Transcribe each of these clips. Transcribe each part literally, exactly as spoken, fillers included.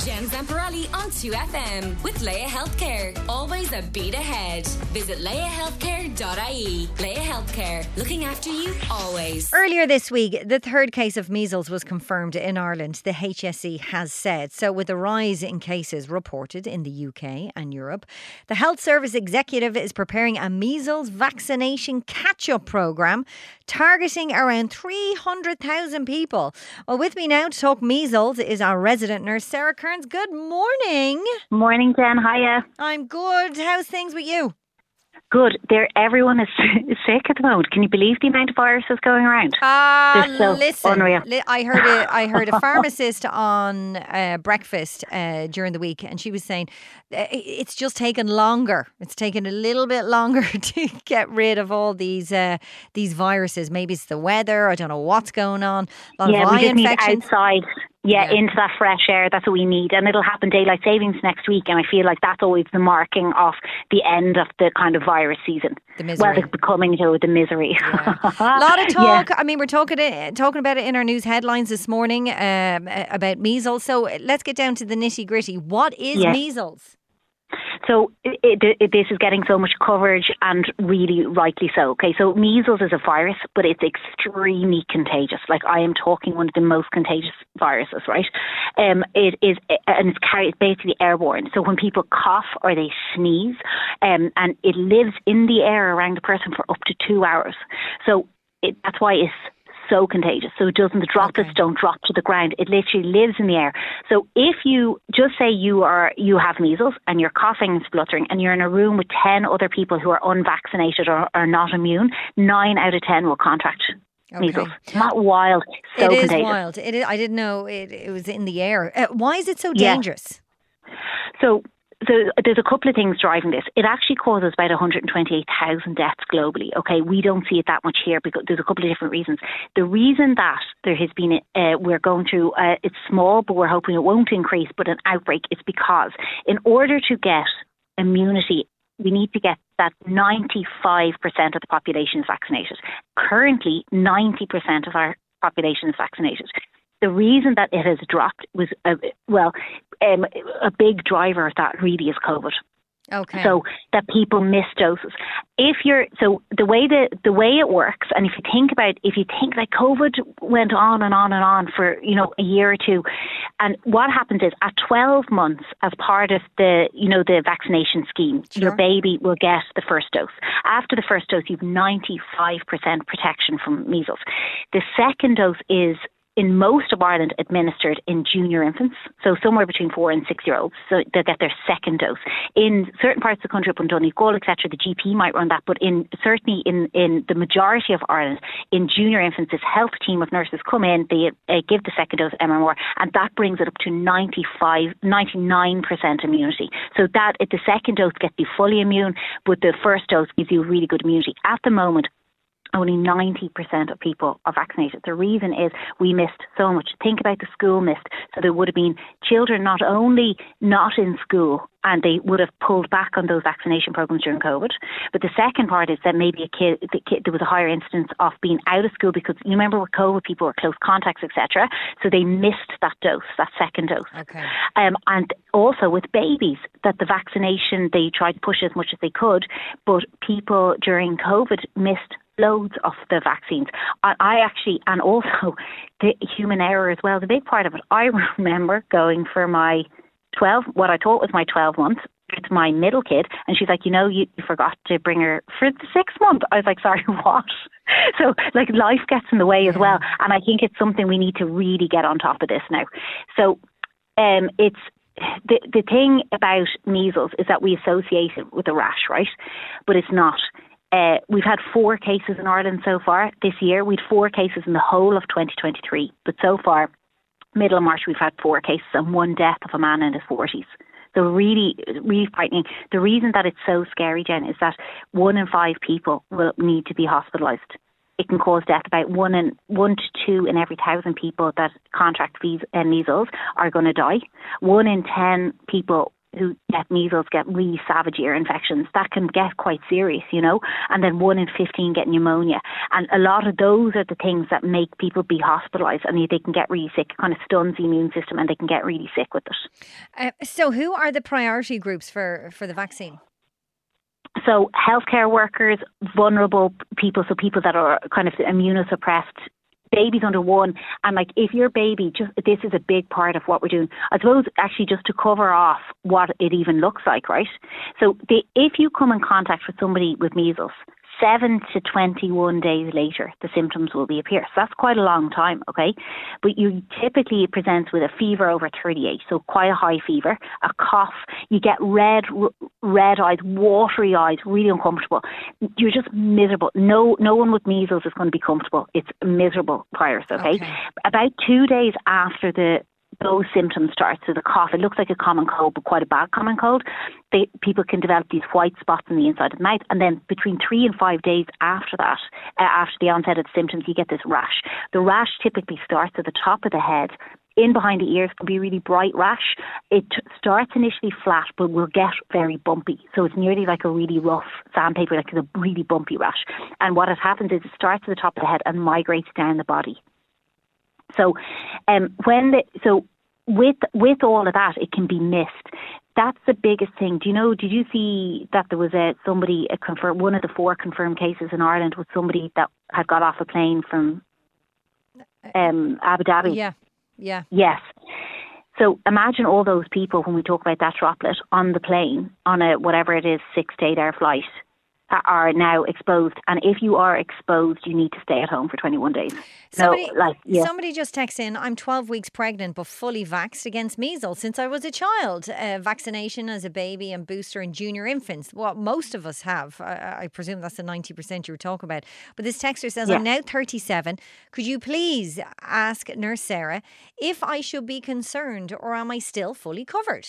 Jen Zamparelli on two F M with Leia Healthcare. Always a beat ahead. Visit leia healthcare dot I E. Leia Healthcare, looking after you always. Earlier this week, the third case of measles was confirmed in Ireland, the H S E has said. So with the rise in cases reported in the U K and Europe, the Health Service Executive is preparing a measles vaccination catch-up programme targeting around three hundred thousand people. Well, with me now to talk measles is our resident nurse, Sarah Kearns. Good morning. Morning, Jen. Hiya. I'm good. How's things with you? Good. There, everyone is, is sick at the moment. Can you believe the amount of viruses going around? Ah, They're so listen. unreal. Li- I heard a, I heard a pharmacist on uh, breakfast uh, during the week, and she was saying uh, it's just taken longer. It's taken a little bit longer to get rid of all these uh, these viruses. Maybe it's the weather. I don't know what's going on. A lot yeah, of eye we just infections. need outside. Yeah, Yeah. into that fresh air. That's what we need. And it'll happen daylight savings next week. And I feel like that's always the marking of the end of the kind of virus season. The misery. Well, the becoming to the misery. Yeah. A lot of talk. Yeah. I mean, we're talking it, talking about it in our news headlines this morning um, about measles. So let's get down to the nitty gritty. What is Yeah. measles? So it, it, it, this is getting so much coverage, and really rightly so. Okay, so measles is a virus, but it's extremely contagious. Like, I am talking one of the most contagious viruses, right? Um, it is, and it's carried basically airborne. So when people cough or they sneeze, um, and it lives in the air around the person for up to two hours. So it, that's why it's so contagious. So it doesn't, the droplets Okay. don't drop to the ground. It literally lives in the air. So if you just say you are you have measles and you're coughing and spluttering, and you're in a room with ten other people who are unvaccinated or are not immune, nine out of ten will contract Okay. measles. Not wild, so It is contagious. wild. It is, I didn't know it, it was in the air. Uh, why is it so Yeah. dangerous? So, so there's a couple of things driving this. It actually causes about one hundred twenty-eight thousand deaths globally. Okay, we don't see it that much here because there's a couple of different reasons. The reason that there has been, uh, we're going through, uh, it's small, but we're hoping it won't increase, but an outbreak is because in order to get immunity, we need to get that ninety-five percent of the population is vaccinated. Currently, ninety percent of our population is vaccinated. The reason that it has dropped was, uh, well, um, a big driver of that really is COVID. Okay. So that people miss doses. If you're so the way the the way it works, and if you think about if you think like COVID went on and on and on for you know a year or two, and what happens is at twelve months, as part of the you know the vaccination scheme, Sure. your baby will get the first dose. After the first dose, you've ninety-five percent protection from measles. The second dose is, in most of Ireland, administered in junior infants, so somewhere between four and six year olds, so they get their second dose. In certain parts of the country, up in Donegal, et cetera, the G P might run that, but in certainly in, in the majority of Ireland, in junior infants, this health team of nurses come in, they uh, give the second dose M M R, and that brings it up to ninety-five, ninety-nine percent immunity. So that the second dose gets you fully immune, but the first dose gives you really good immunity. At the moment, only ninety percent of people are vaccinated. The reason is we missed so much. Think about the school missed. So there would have been children not only not in school, and they would have pulled back on those vaccination programs during COVID. But the second part is that maybe a kid, the kid there was a higher incidence of being out of school because you remember with COVID, people were close contacts, et cetera. So they missed that dose, that second dose. Okay. Um, and also with babies, that the vaccination, they tried to push as much as they could, but people during COVID missed loads of the vaccines. I, I actually, and also the human error as well, the big part of it. I remember going for my twelve, what I thought was my twelve months, with my middle kid, and she's like, you know, you, you forgot to bring her for the sixth month. I was like, sorry, what? So, like, life gets in the way as well, and I think it's something we need to really get on top of this now. So, um, it's the the thing about measles is that we associate it with a rash, right? But it's not. Uh, we've had four cases in Ireland so far this year. We'd four cases in the whole of twenty twenty-three. But so far, middle of March, we've had four cases and one death of a man in his forties. So really, really frightening. The reason that it's so scary, Jen, is that one in five people will need to be hospitalised. It can cause death. About one in one to two in every thousand people that contract these uh, measles are going to die. One in ten people who get measles get really savage ear infections. That can get quite serious, you know, and then one in fifteen get pneumonia. And a lot of those are the things that make people be hospitalised, and they can get really sick. It kind of stuns the immune system and they can get really sick with it. Uh, so who are the priority groups for, for the vaccine? So healthcare workers, vulnerable people, so people that are kind of immunosuppressed, babies under one. And like if your baby, just this is a big part of what we're doing. I suppose actually just to cover off what it even looks like, right? So the, if you come in contact with somebody with measles, seven to twenty-one days later, the symptoms will be appear. So that's quite a long time, okay? But you typically it presents with a fever over thirty-eight, so quite a high fever, a cough. You get red, red eyes, watery eyes, really uncomfortable. You're just miserable. No, no one with measles is going to be comfortable. It's miserable virus, okay? okay? About two days after the those symptoms start, so the cough, it looks like a common cold, but quite a bad common cold. They, people can develop these white spots on the inside of the mouth, and then between three and five days after that, uh, after the onset of the symptoms, you get this rash. The rash typically starts at the top of the head, in behind the ears, can be really bright rash. It t- starts initially flat, but will get very bumpy. So it's nearly like a really rough sandpaper, like a really bumpy rash. And what has happened is it starts at the top of the head and migrates down the body. So, um, when the, so with with all of that, it can be missed. That's the biggest thing. Do you know? Did you see that there was a somebody a confirmed one of the four confirmed cases in Ireland was somebody that had got off a plane from um, Abu Dhabi? Yeah, yeah. Yes. So imagine all those people when we talk about that droplet on the plane on a whatever it is six to eight hour flight are now exposed, and if you are exposed, you need to stay at home for twenty-one days. Somebody, so, like, yeah. somebody just texts in, I'm twelve weeks pregnant but fully vaxxed against measles since I was a child. Uh, vaccination as a baby and booster in junior infants. What most of us have. I, I presume that's the ninety percent you were talking about. But this texter says, yeah. I'm now thirty-seven. Could you please ask Nurse Sarah if I should be concerned or am I still fully covered?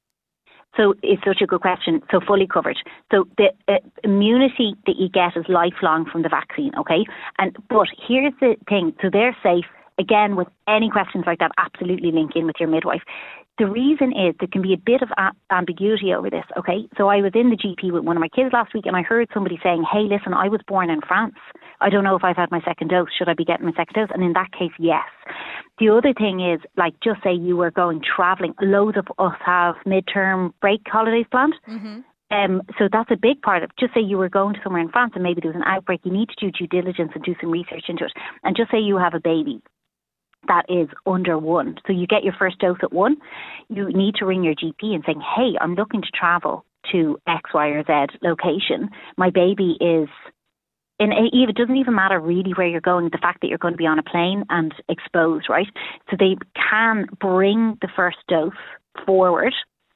So it's such a good question. So fully covered. So the uh, immunity that you get is lifelong from the vaccine, okay? And but here's the thing. So they're safe. Again, with any questions like that, absolutely link in with your midwife. The reason is there can be a bit of a- ambiguity over this, okay? So I was in the G P with one of my kids last week and I heard somebody saying, hey, listen, I was born in France. I don't know if I've had my second dose. Should I be getting my second dose? And in that case, yes. The other thing is, like, just say you were going travelling. Loads of us have midterm break holidays planned. Mm-hmm. Um, so that's a big part of it. Just say you were going to somewhere in France and maybe there was an outbreak. You need to do due diligence and do some research into it. And just say you have a baby that is under one. So you get your first dose at one. You need to ring your G P and saying, hey, I'm looking to travel to X, Y or Z location. My baby is... In a, it doesn't even matter really where you're going, the fact that you're going to be on a plane and exposed, right? So they can bring the first dose forward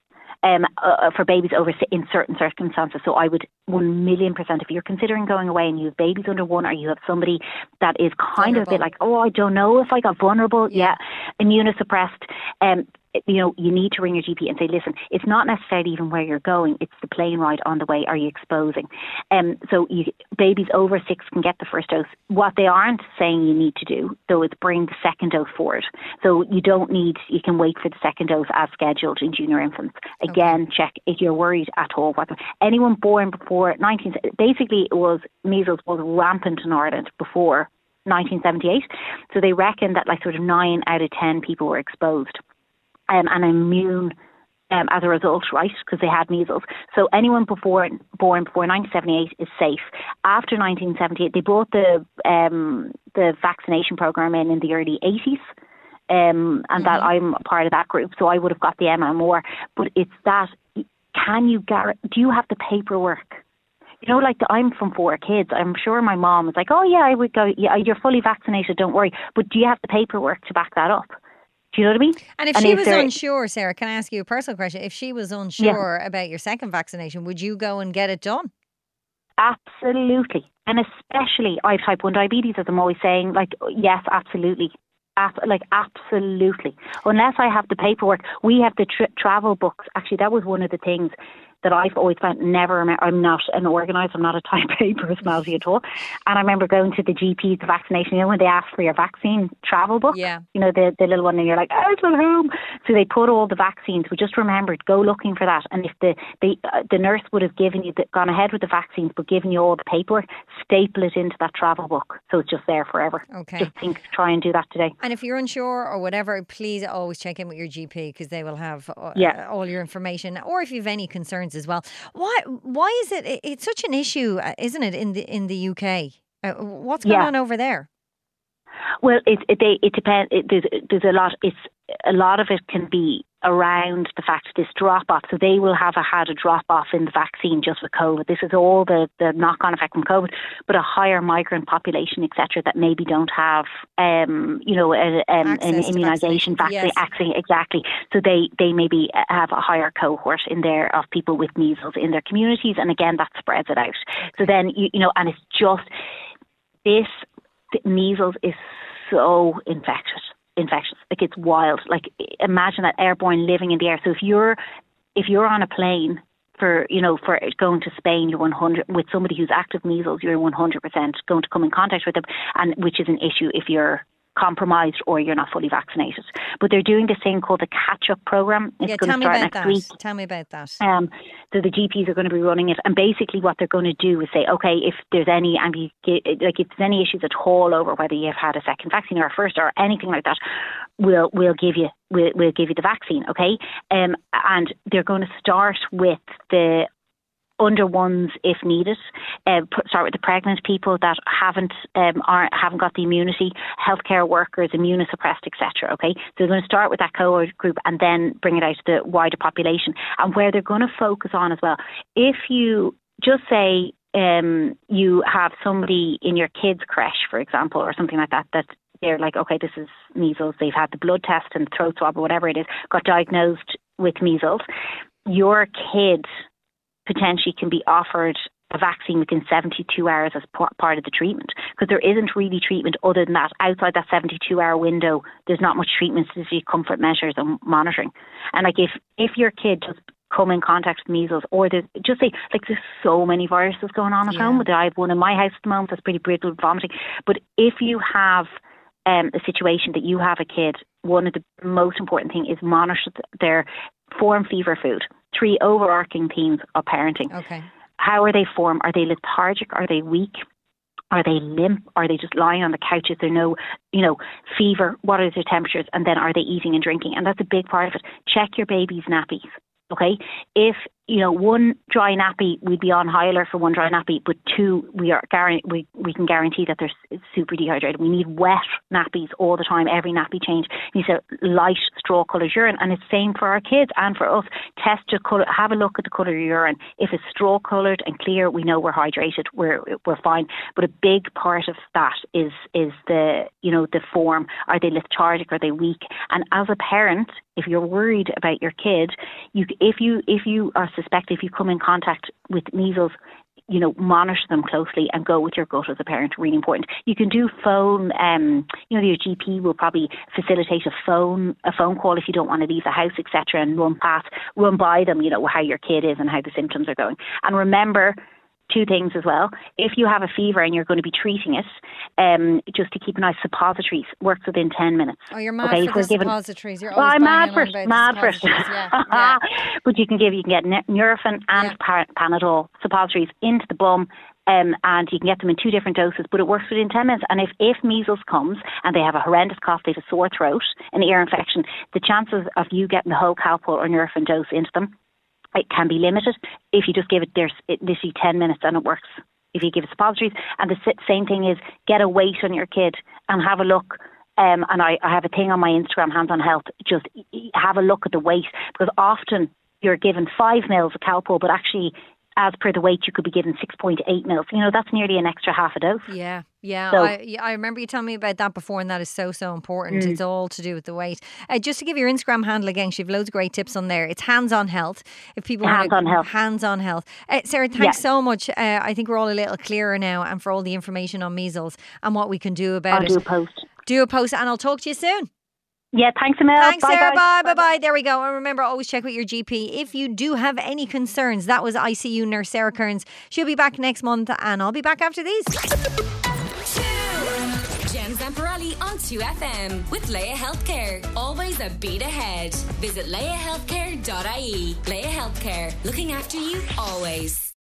um, uh, for babies over in certain circumstances. So I would one million percent, if you're considering going away and you have babies under one or you have somebody that is kind vulnerable. Of a bit like, oh, I don't know if I got vulnerable, yeah, yeah immunosuppressed, um, you know, you need to ring your G P and say, listen, it's not necessarily even where you're going, it's the plane ride on the way, are you exposing? Um, so you, babies over six can get the first dose. What they aren't saying you need to do, though, is bring the second dose forward. So you don't need, you can wait for the second dose as scheduled in junior infants. Again, okay. Check if you're worried at all. Anyone born before nineteen, basically it was, measles was rampant in Ireland before nineteen seventy-eight. So they reckon that like sort of nine out of ten people were exposed. Um, and immune um, as a result, right, because they had measles. So anyone before born before nineteen seventy-eight is safe. After nineteen seventy-eight, they brought the um, the vaccination program in in the early eighties, um, and mm-hmm. that I'm a part of that group, so I would have got the M M R. But it's that, can you guarantee, do you have the paperwork? You know, like the, I'm from four kids. I'm sure my mom was like, oh yeah, I would go, yeah, you're fully vaccinated, don't worry. But do you have the paperwork to back that up? Do you know what I mean? And if and she was there, unsure, Sarah, can I ask you a personal question? If she was unsure yeah. about your second vaccination, would you go and get it done? Absolutely. And especially, I have type one diabetes, as I'm always saying, like, yes, absolutely. Ab- like, absolutely. Unless I have the paperwork, we have the tra- travel books. Actually, that was one of the things. that I've always found never remember. I'm not an organised, I'm not a type A personality at all. And I remember going to the G P, the vaccination, you know, when they ask for your vaccine travel book, yeah. you know, the, the little one, and you're like, oh, it's at home. So they put all the vaccines. We just remembered, go looking for that. And if the the, uh, the nurse would have given you, the, gone ahead with the vaccines, but given you all the paperwork, staple it into that travel book. So it's just there forever. Okay. Just think, try and do that today. And if you're unsure or whatever, please always check in with your G P because they will have uh, yeah. all your information. Or if you have any concerns as well. Why Why is it? It's such an issue, isn't it, in the in the U K? Uh, what's going yeah. on over there? Well, it it, they, it depends. It, there's there's a lot. It's a lot of it can be around the fact this drop off. So they will have a, had a drop off in the vaccine just with COVID. This is all the, the knock on effect from COVID, but a higher migrant population, et cetera, that maybe don't have, um, you know, a, um, an immunisation vaccine. Yes. Vaccine, exactly. So they they maybe have a higher cohort in there of people with measles in their communities, and again that spreads it out. So then you you know, and it's just this measles is so infectious. infectious like it's wild. Like imagine that airborne living in the air. So if you're if you're on a plane for you know for going to Spain, you're one hundred with somebody who's active measles, you're one hundred percent going to come in contact with them, and which is an issue if you're compromised or you're not fully vaccinated. But they're doing this thing called the catch-up program. It's yeah, going tell to start me about next that. week. Tell me about that. Um, so the G Ps are going to be running it, and basically what they're going to do is say, okay, if there's any ambu- like if there's any issues at all over whether you've had a second vaccine or a first or anything like that, we'll we'll give you we'll, we'll give you the vaccine, okay? Um, and they're going to start with the under ones if needed. Uh, start with the pregnant people that haven't um, aren't, haven't got the immunity, healthcare workers, immunosuppressed, et cetera. Okay, so they're going to start with that cohort group and then bring it out to the wider population. And where they're going to focus on as well, if you just say um, you have somebody in your kids' creche, for example, or something like that, that they're like, okay, this is measles. They've had the blood test and throat swab or whatever it is, got diagnosed with measles. Your kid potentially can be offered a vaccine within seventy-two hours as part of the treatment, because there isn't really treatment other than that. Outside that seventy-two hour window, there's not much treatment to see comfort measures and monitoring. And like if, if your kid just come in contact with measles, or there's just say like there's so many viruses going on at yeah. home. I have one in my house at the moment that's pretty brittle with vomiting. But if you have um, a situation that you have a kid, one of the most important thing is monitor their form, fever, food. Three overarching themes of parenting. Okay. How are they form? Are they lethargic? Are they weak? Are they limp? Are they just lying on the couch? Is there no, you know, fever? What are their temperatures? And then are they eating and drinking? And that's a big part of it. Check your baby's nappies. Okay. If, you know, one dry nappy, we'd be on high alert for one dry nappy, but two, we are guarantee we, we can guarantee that they're super dehydrated. We need wet nappies all the time, every nappy change. Needs a light straw coloured urine, and it's same for our kids and for us. Test your colour, have a look at the colour of your urine. If it's straw coloured and clear, we know we're hydrated. We're we're fine. But a big part of that is is the you know the form. Are they lethargic? Are they weak? And as a parent, if you're worried about your kid, you if you if you are suspect if you come in contact with measles, you know, monitor them closely and go with your gut as a parent. Really important. You can do phone, um, you know, your G P will probably facilitate a phone, a phone call if you don't want to leave the house, et cetera, and run past, run by them, you know, how your kid is and how the symptoms are going. And remember, two things as well. If you have a fever and you're going to be treating it, um, just to keep an eye, suppositories works within ten minutes. Oh, you're mad okay, for the given, suppositories. You're well, always I'm mad for it. Mad for it. Yeah, yeah. But you can give, you can get Nurofen and yeah. Panadol suppositories into the bum. Um, and you can get them in two different doses, but it works within ten minutes. And if, if measles comes and they have a horrendous cough, they have a sore throat, an ear infection, the chances of you getting the whole Calpol or Nurofen dose into them, it can be limited. If you just give it, there's it, literally ten minutes and it works. If you give it suppositories. And the same thing is get a weight on your kid and have a look. Um, and I, I have a thing on my Instagram, Hands on Health, just have a look at the weight, because often you're given five mils of Calpol, but actually, as per the weight, you could be given six point eight mils. You know, that's nearly an extra half a dose. Yeah, yeah. So, I, I remember you telling me about that before, and that is so, so important. Mm. It's all to do with the weight. Uh, just to give your Instagram handle again, she have loads of great tips on there. It's Hands on Health. If people Hands want on Health. Hands on Health. Uh, Sarah, thanks yeah. so much. Uh, I think we're all a little clearer now, and for all the information on measles and what we can do about I'll it. do a post. Do a post, and I'll talk to you soon. Yeah, thanks, Emil. Thanks, bye, Sarah. guys. Bye, bye, bye. There we go. And remember, always check with your G P if you do have any concerns. That was I C U nurse Sarah Kearns. She'll be back next month, and I'll be back after these. Jen Zamparelli on two F M with Leia Healthcare. Always a beat ahead. Visit leia healthcare dot I E. Leia Healthcare, looking after you always.